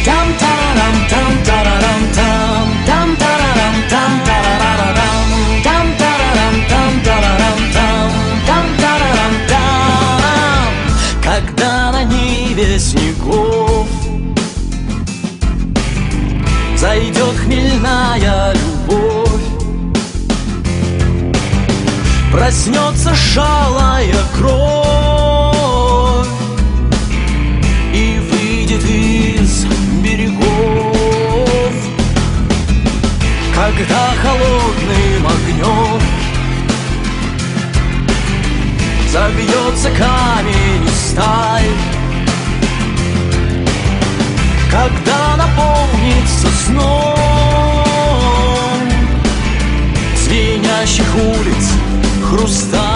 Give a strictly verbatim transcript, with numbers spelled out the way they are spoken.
Там-тарарам-там-тарарам-там, там-тарарам-там-тарарам, там-тарарам-там-тарарам-там, там-тарарам-там. Когда на ниве снегов зайдет хмельная любовь, проснется шалая кровь и выйдет из берегов. Когда холодным огнем забьется камень и сталь, когда наполнится сном звенящих улиц хрусталь.